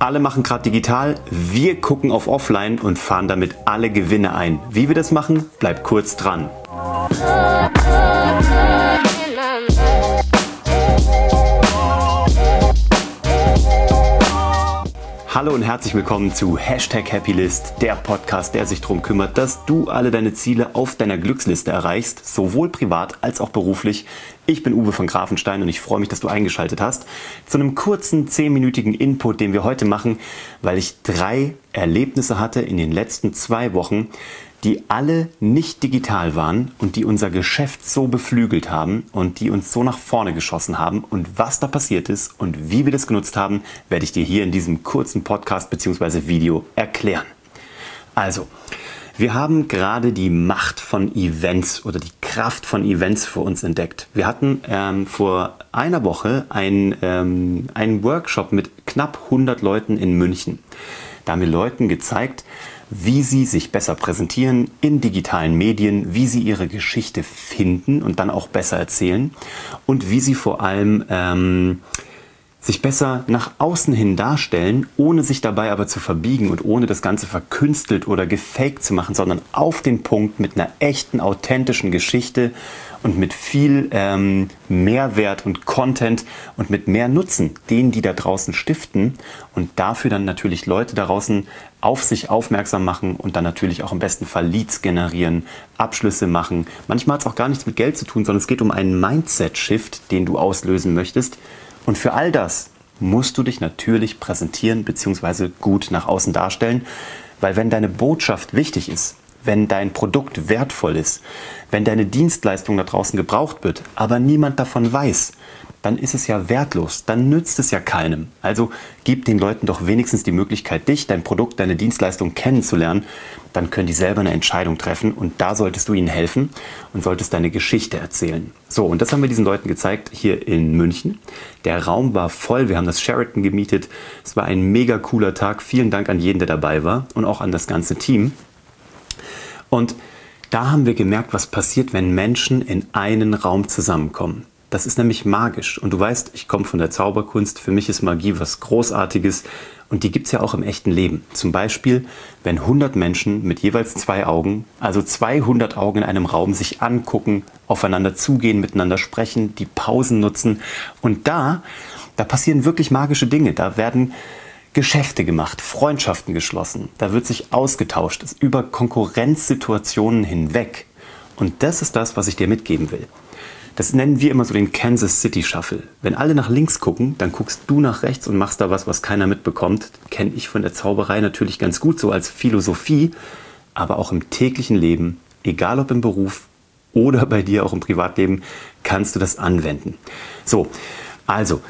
Alle machen gerade digital, wir gucken auf Offline und fahren damit alle Gewinne ein. Wie wir das machen, bleibt kurz dran. Hallo und herzlich willkommen zu #Happylist, der Podcast, der sich darum kümmert, dass du alle deine Ziele auf deiner Glücksliste erreichst, sowohl privat als auch beruflich. Ich bin Uwe von Grafenstein und ich freue mich, dass du eingeschaltet hast zu einem kurzen 10-minütigen Input, den wir heute machen, weil ich 3 Erlebnisse hatte in den letzten 2 Wochen, die alle nicht digital waren und die unser Geschäft so beflügelt haben und die uns so nach vorne geschossen haben. Und was da passiert ist und wie wir das genutzt haben, werde ich dir hier in diesem kurzen Podcast bzw. Video erklären. Also, wir haben gerade die Macht von Events oder die Kraft von Events für uns entdeckt. Wir hatten vor einer Woche einen Workshop mit knapp 100 Leuten in München. Da haben wir Leuten gezeigt, wie sie sich besser präsentieren in digitalen Medien, wie sie ihre Geschichte finden und dann auch besser erzählen und wie sie vor allem sich besser nach außen hin darstellen, ohne sich dabei aber zu verbiegen und ohne das Ganze verkünstelt oder gefaked zu machen, sondern auf den Punkt mit einer echten, authentischen Geschichte und mit viel Mehrwert und Content und mit mehr Nutzen, den die da draußen stiften und dafür dann natürlich Leute da draußen auf sich aufmerksam machen und dann natürlich auch im besten Fall Leads generieren, Abschlüsse machen. Manchmal hat es auch gar nichts mit Geld zu tun, sondern es geht um einen Mindset-Shift, den du auslösen möchtest. Und für all das musst du dich natürlich präsentieren bzw. gut nach außen darstellen, weil wenn deine Botschaft wichtig ist, wenn dein Produkt wertvoll ist, wenn deine Dienstleistung da draußen gebraucht wird, aber niemand davon weiß, dann ist es ja wertlos, dann nützt es ja keinem. Also gib den Leuten doch wenigstens die Möglichkeit, dich, dein Produkt, deine Dienstleistung kennenzulernen. Dann können die selber eine Entscheidung treffen und da solltest du ihnen helfen und solltest deine Geschichte erzählen. So, und das haben wir diesen Leuten gezeigt hier in München. Der Raum war voll, wir haben das Sheraton gemietet. Es war ein mega cooler Tag. Vielen Dank an jeden, der dabei war und auch an das ganze Team. Und da haben wir gemerkt, was passiert, wenn Menschen in einen Raum zusammenkommen. Das ist nämlich magisch. Und du weißt, ich komme von der Zauberkunst. Für mich ist Magie was Großartiges. Und die gibt es ja auch im echten Leben. Zum Beispiel, wenn 100 Menschen mit jeweils 2 Augen, also 200 Augen in einem Raum sich angucken, aufeinander zugehen, miteinander sprechen, die Pausen nutzen. Und da passieren wirklich magische Dinge. Da werden Geschäfte gemacht, Freundschaften geschlossen. Da wird sich ausgetauscht, über Konkurrenzsituationen hinweg. Und das ist das, was ich dir mitgeben will. Das nennen wir immer so den Kansas City Shuffle. Wenn alle nach links gucken, dann guckst du nach rechts und machst da was keiner mitbekommt. Kenne ich von der Zauberei natürlich ganz gut so als Philosophie, aber auch im täglichen Leben, egal ob im Beruf oder bei dir auch im Privatleben, kannst du das anwenden. So, also,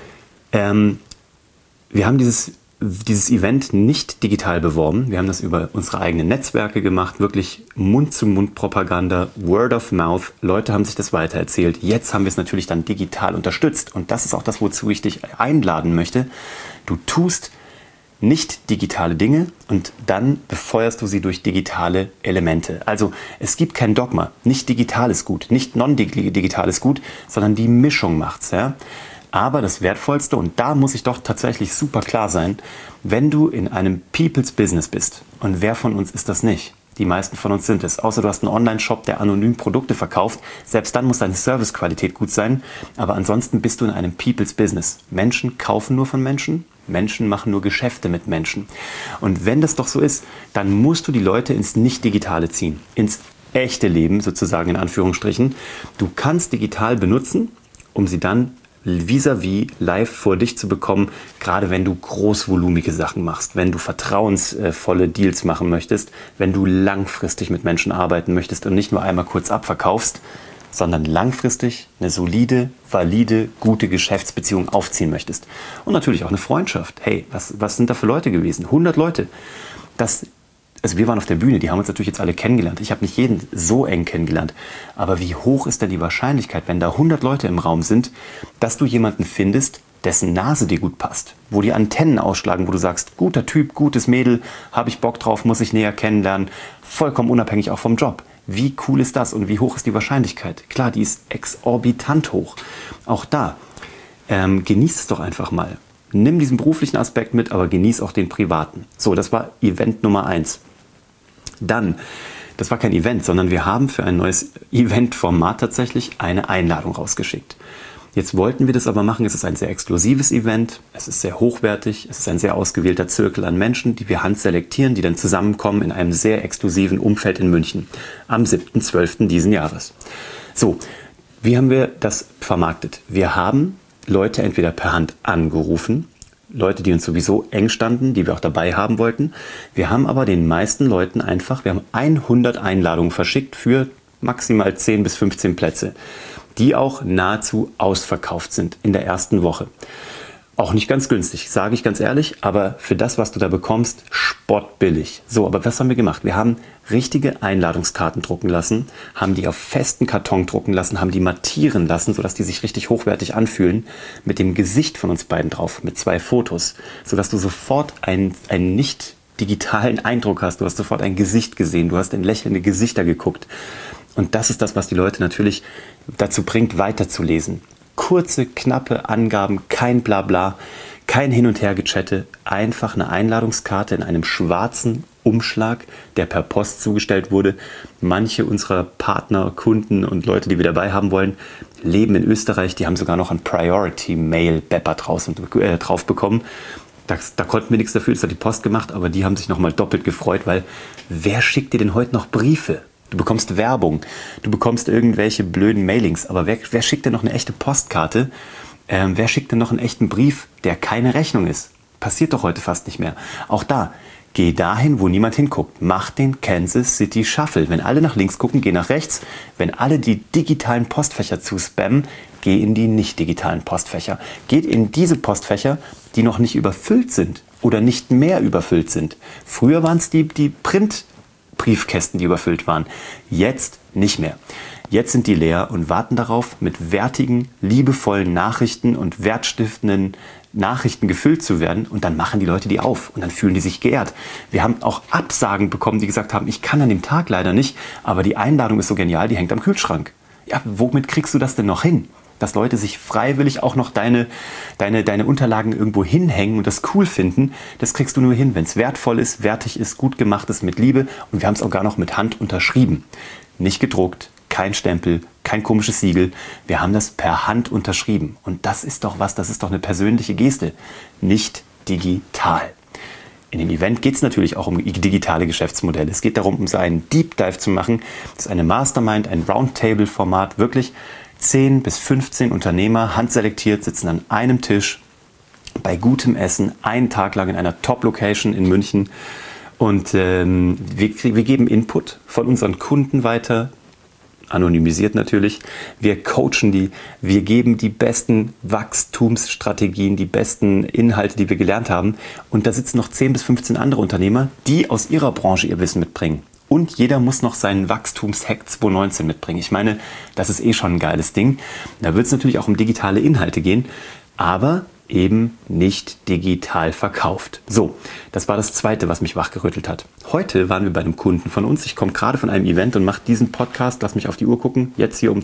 wir haben dieses Event nicht digital beworben. Wir haben das über unsere eigenen Netzwerke gemacht, wirklich Mund-zu-Mund-Propaganda, Word of Mouth. Leute haben sich das weitererzählt. Jetzt haben wir es natürlich dann digital unterstützt. Und das ist auch das, wozu ich dich einladen möchte. Du tust nicht digitale Dinge und dann befeuerst du sie durch digitale Elemente. Also es gibt kein Dogma. Nicht digital ist gut, nicht non-digital ist gut, sondern die Mischung macht's, ja. Aber das Wertvollste, und da muss ich doch tatsächlich super klar sein, wenn du in einem People's Business bist, und wer von uns ist das nicht? Die meisten von uns sind es. Außer du hast einen Online-Shop, der anonym Produkte verkauft. Selbst dann muss deine Servicequalität gut sein. Aber ansonsten bist du in einem People's Business. Menschen kaufen nur von Menschen. Menschen machen nur Geschäfte mit Menschen. Und wenn das doch so ist, dann musst du die Leute ins Nicht-Digitale ziehen. Ins echte Leben sozusagen in Anführungsstrichen. Du kannst digital benutzen, um sie dann vis-à-vis live vor dich zu bekommen, gerade wenn du großvolumige Sachen machst, wenn du vertrauensvolle Deals machen möchtest, wenn du langfristig mit Menschen arbeiten möchtest und nicht nur einmal kurz abverkaufst, sondern langfristig eine solide, valide, gute Geschäftsbeziehung aufziehen möchtest. Und natürlich auch eine Freundschaft. Hey, was sind da für Leute gewesen? 100 Leute. Also wir waren auf der Bühne, die haben uns natürlich jetzt alle kennengelernt. Ich habe nicht jeden so eng kennengelernt. Aber wie hoch ist denn die Wahrscheinlichkeit, wenn da 100 Leute im Raum sind, dass du jemanden findest, dessen Nase dir gut passt, wo die Antennen ausschlagen, wo du sagst, guter Typ, gutes Mädel, habe ich Bock drauf, muss ich näher kennenlernen, vollkommen unabhängig auch vom Job. Wie cool ist das und wie hoch ist die Wahrscheinlichkeit? Klar, die ist exorbitant hoch. Auch da, genießt es doch einfach mal. Nimm diesen beruflichen Aspekt mit, aber genieß auch den privaten. So, das war Event Nummer 1. Dann, das war kein Event, sondern wir haben für ein neues Eventformat tatsächlich eine Einladung rausgeschickt. Jetzt wollten wir das aber machen, es ist ein sehr exklusives Event, es ist sehr hochwertig, es ist ein sehr ausgewählter Zirkel an Menschen, die wir handselektieren, die dann zusammenkommen in einem sehr exklusiven Umfeld in München am 7.12. diesen Jahres. So, wie haben wir das vermarktet? Wir haben Leute entweder per Hand angerufen, Leute, die uns sowieso eng standen, die wir auch dabei haben wollten. Wir haben aber den meisten Leuten wir haben 100 Einladungen verschickt für maximal 10 bis 15 Plätze, die auch nahezu ausverkauft sind in der ersten Woche. Auch nicht ganz günstig, sage ich ganz ehrlich, aber für das, was du da bekommst, spottbillig. So, aber was haben wir gemacht? Wir haben richtige Einladungskarten drucken lassen, haben die auf festen Karton drucken lassen, haben die mattieren lassen, sodass die sich richtig hochwertig anfühlen, mit dem Gesicht von uns beiden drauf, mit 2 Fotos, sodass du sofort einen nicht digitalen Eindruck hast. Du hast sofort ein Gesicht gesehen, du hast in lächelnde Gesichter geguckt. Und das ist das, was die Leute natürlich dazu bringt, weiterzulesen. Kurze, knappe Angaben, kein Blabla, kein Hin- und Hergechatte, einfach eine Einladungskarte in einem schwarzen Umschlag, der per Post zugestellt wurde. Manche unserer Partner, Kunden und Leute, die wir dabei haben wollen, leben in Österreich. Die haben sogar noch ein Priority-Mail-Bepper drauf bekommen. Da konnten wir nichts dafür, das hat die Post gemacht, aber die haben sich nochmal doppelt gefreut, weil wer schickt dir denn heute noch Briefe? Du bekommst Werbung, du bekommst irgendwelche blöden Mailings, aber wer schickt denn noch eine echte Postkarte? Wer schickt denn noch einen echten Brief, der keine Rechnung ist? Passiert doch heute fast nicht mehr. Auch da, geh dahin, wo niemand hinguckt. Mach den Kansas City Shuffle. Wenn alle nach links gucken, geh nach rechts. Wenn alle die digitalen Postfächer zuspammen, geh in die nicht digitalen Postfächer. Geht in diese Postfächer, die noch nicht überfüllt sind oder nicht mehr überfüllt sind. Früher waren es die Printbriefkästen, die überfüllt waren. Jetzt nicht mehr. Jetzt sind die leer und warten darauf, mit wertigen, liebevollen Nachrichten und wertstiftenden Nachrichten gefüllt zu werden. Und dann machen die Leute die auf und dann fühlen die sich geehrt. Wir haben auch Absagen bekommen, die gesagt haben, ich kann an dem Tag leider nicht, aber die Einladung ist so genial, die hängt am Kühlschrank. Ja, womit kriegst du das denn noch hin? Dass Leute sich freiwillig auch noch deine Unterlagen irgendwo hinhängen und das cool finden, das kriegst du nur hin, wenn es wertvoll ist, wertig ist, gut gemacht ist, mit Liebe. Und wir haben es auch gar noch mit Hand unterschrieben. Nicht gedruckt, kein Stempel, kein komisches Siegel. Wir haben das per Hand unterschrieben. Und das ist doch was, das ist doch eine persönliche Geste. Nicht digital. In dem Event geht es natürlich auch um digitale Geschäftsmodelle. Es geht darum, um so einen Deep Dive zu machen. Das ist eine Mastermind, ein Roundtable-Format, wirklich 10 bis 15 Unternehmer, handselektiert, sitzen an einem Tisch, bei gutem Essen, einen Tag lang in einer Top-Location in München. Und wir geben Input von unseren Kunden weiter, anonymisiert natürlich. Wir coachen die, wir geben die besten Wachstumsstrategien, die besten Inhalte, die wir gelernt haben. Und da sitzen noch 10 bis 15 andere Unternehmer, die aus ihrer Branche ihr Wissen mitbringen. Und jeder muss noch seinen Wachstumshack 2019 mitbringen. Ich meine, das ist eh schon ein geiles Ding. Da wird es natürlich auch um digitale Inhalte gehen, aber eben nicht digital verkauft. So, das war das Zweite, was mich wachgerüttelt hat. Heute waren wir bei einem Kunden von uns. Ich komme gerade von einem Event und mache diesen Podcast, lass mich auf die Uhr gucken, jetzt hier um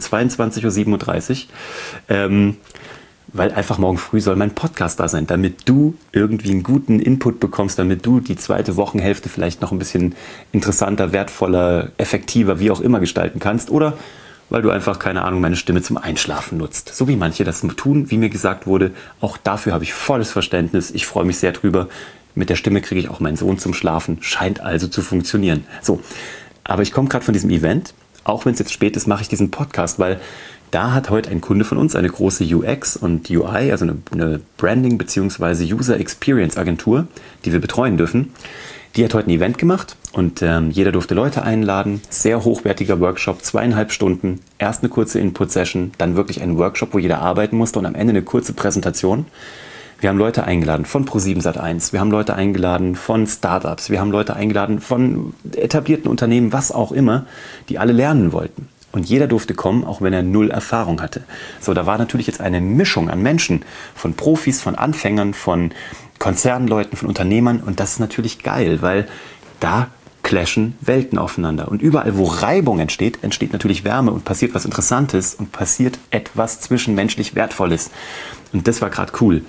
22.37 Uhr. Weil einfach morgen früh soll mein Podcast da sein, damit du irgendwie einen guten Input bekommst, damit du die zweite Wochenhälfte vielleicht noch ein bisschen interessanter, wertvoller, effektiver, wie auch immer gestalten kannst. Oder weil du einfach, keine Ahnung, meine Stimme zum Einschlafen nutzt. So wie manche das tun, wie mir gesagt wurde. Auch dafür habe ich volles Verständnis. Ich freue mich sehr drüber. Mit der Stimme kriege ich auch meinen Sohn zum Schlafen. Scheint also zu funktionieren. So, aber ich komme gerade von diesem Event. Auch wenn es jetzt spät ist, mache ich diesen Podcast, weil da hat heute ein Kunde von uns eine große UX und UI, also eine Branding- bzw. User Experience Agentur, die wir betreuen dürfen. Die hat heute ein Event gemacht und jeder durfte Leute einladen. Sehr hochwertiger Workshop, 2,5 Stunden. Erst eine kurze Input-Session, dann wirklich ein Workshop, wo jeder arbeiten musste und am Ende eine kurze Präsentation. Wir haben Leute eingeladen von Pro7 Sat.1, wir haben Leute eingeladen von Startups, wir haben Leute eingeladen von etablierten Unternehmen, was auch immer, die alle lernen wollten. Und jeder durfte kommen, auch wenn er 0 Erfahrung hatte. So, da war natürlich jetzt eine Mischung an Menschen, von Profis, von Anfängern, von Konzernleuten, von Unternehmern. Und das ist natürlich geil, weil da clashen Welten aufeinander. Und überall, wo Reibung entsteht, entsteht natürlich Wärme und passiert was Interessantes und passiert etwas zwischenmenschlich Wertvolles. Und das war gerade cool.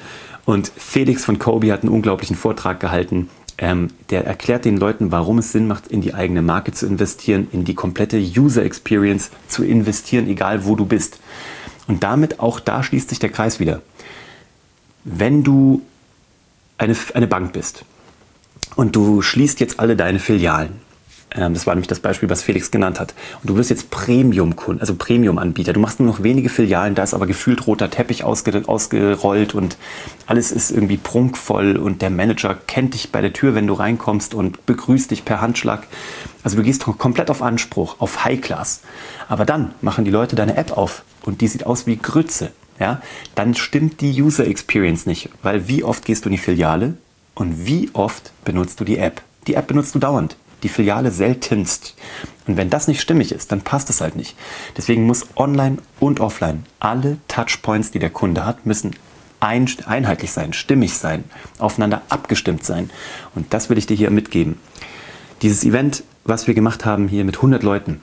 Und Felix von Kobe hat einen unglaublichen Vortrag gehalten. Der erklärt den Leuten, warum es Sinn macht, in die eigene Marke zu investieren, in die komplette User Experience zu investieren, egal wo du bist. Und damit auch da schließt sich der Kreis wieder. Wenn du eine Bank bist und du schließt jetzt alle deine Filialen, das war nämlich das Beispiel, was Felix genannt hat, und du wirst jetzt Premium-Kunde, also Premium-Anbieter, du machst nur noch wenige Filialen, da ist aber gefühlt roter Teppich ausgerollt und alles ist irgendwie prunkvoll und der Manager kennt dich bei der Tür, wenn du reinkommst und begrüßt dich per Handschlag. Also du gehst komplett auf Anspruch, auf High-Class. Aber dann machen die Leute deine App auf und die sieht aus wie Grütze. Ja? Dann stimmt die User Experience nicht, weil wie oft gehst du in die Filiale und wie oft benutzt du die App? Die App benutzt du dauernd, die Filiale seltenst. Und wenn das nicht stimmig ist, dann passt es halt nicht. Deswegen muss online und offline alle Touchpoints, die der Kunde hat, müssen einheitlich sein, stimmig sein, aufeinander abgestimmt sein. Und das will ich dir hier mitgeben. Dieses Event, was wir gemacht haben hier mit 100 Leuten,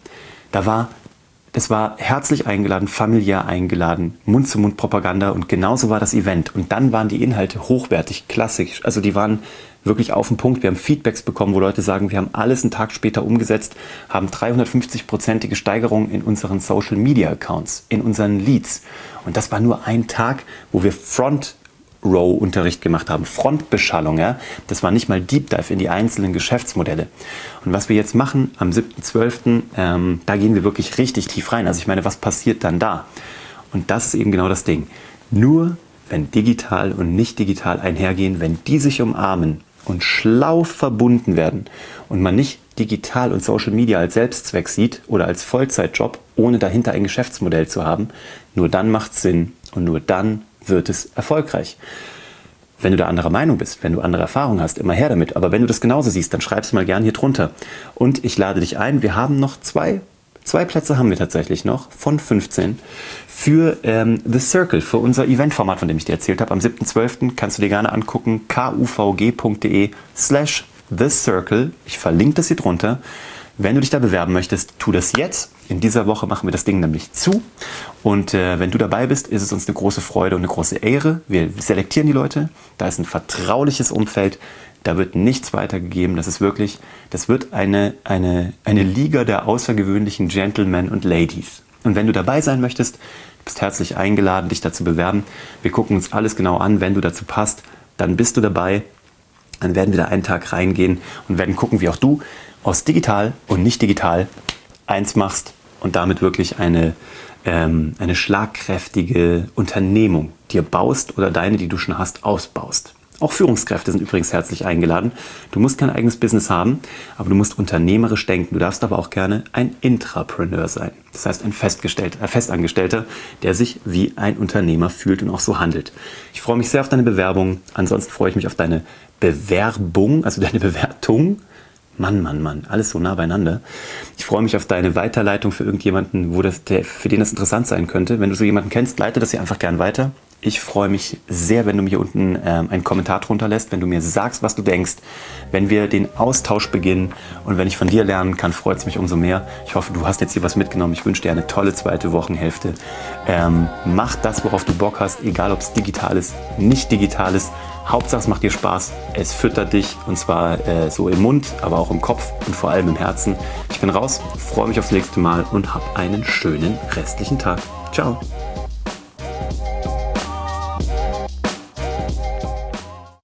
das war herzlich eingeladen, familiär eingeladen, Mund-zu-Mund-Propaganda und genauso war das Event. Und dann waren die Inhalte hochwertig, klassisch. Also die waren wirklich auf den Punkt. Wir haben Feedbacks bekommen, wo Leute sagen, wir haben alles einen Tag später umgesetzt, haben 350-prozentige Steigerungen in unseren Social-Media-Accounts, in unseren Leads. Und das war nur ein Tag, wo wir Front-Row-Unterricht gemacht haben, Frontbeschallung. Ja? Das war nicht mal Deep Dive in die einzelnen Geschäftsmodelle. Und was wir jetzt machen am 7.12., da gehen wir wirklich richtig tief rein. Also ich meine, was passiert dann da? Und das ist eben genau das Ding. Nur wenn digital und nicht digital einhergehen, wenn die sich umarmen und schlau verbunden werden und man nicht digital und Social Media als Selbstzweck sieht oder als Vollzeitjob, ohne dahinter ein Geschäftsmodell zu haben, nur dann macht es Sinn und nur dann wird es erfolgreich. Wenn du da anderer Meinung bist, wenn du andere Erfahrungen hast, immer her damit. Aber wenn du das genauso siehst, dann schreib es mal gern hier drunter. Und ich lade dich ein, wir haben noch zwei Plätze haben wir tatsächlich noch von 15 für The Circle, für unser Eventformat, von dem ich dir erzählt habe. Am 7.12. kannst du dir gerne angucken, kuvg.de/The Circle. Ich verlinke das hier drunter. Wenn du dich da bewerben möchtest, tu das jetzt. In dieser Woche machen wir das Ding nämlich zu. Und wenn du dabei bist, ist es uns eine große Freude und eine große Ehre. Wir selektieren die Leute. Da ist ein vertrauliches Umfeld. Da wird nichts weitergegeben. Das wird eine Liga der außergewöhnlichen Gentlemen und Ladies. Und wenn du dabei sein möchtest, bist herzlich eingeladen, dich dazu bewerben. Wir gucken uns alles genau an. Wenn du dazu passt, dann bist du dabei. Dann werden wir da einen Tag reingehen und werden gucken, wie auch du aus digital und nicht digital eins machst und damit wirklich eine schlagkräftige Unternehmung dir baust oder deine, die du schon hast, ausbaust. Auch Führungskräfte sind übrigens herzlich eingeladen. Du musst kein eigenes Business haben, aber du musst unternehmerisch denken. Du darfst aber auch gerne ein Intrapreneur sein. Das heißt ein Festangestellter, der sich wie ein Unternehmer fühlt und auch so handelt. Ich freue mich sehr auf deine Bewerbung. Ansonsten freue ich mich auf deine Bewerbung, also deine Bewertung. Mann, alles so nah beieinander. Ich freue mich auf deine Weiterleitung für irgendjemanden, für den das interessant sein könnte. Wenn du so jemanden kennst, leite das hier einfach gern weiter. Ich freue mich sehr, wenn du mir hier unten einen Kommentar drunter lässt, wenn du mir sagst, was du denkst, wenn wir den Austausch beginnen und wenn ich von dir lernen kann, freut es mich umso mehr. Ich hoffe, du hast jetzt hier was mitgenommen. Ich wünsche dir eine tolle zweite Wochenhälfte. Mach das, worauf du Bock hast, egal ob es digital ist, nicht digital ist. Hauptsache es macht dir Spaß, es füttert dich und zwar so im Mund, aber auch im Kopf und vor allem im Herzen. Ich bin raus, freue mich aufs nächste Mal und hab einen schönen restlichen Tag. Ciao.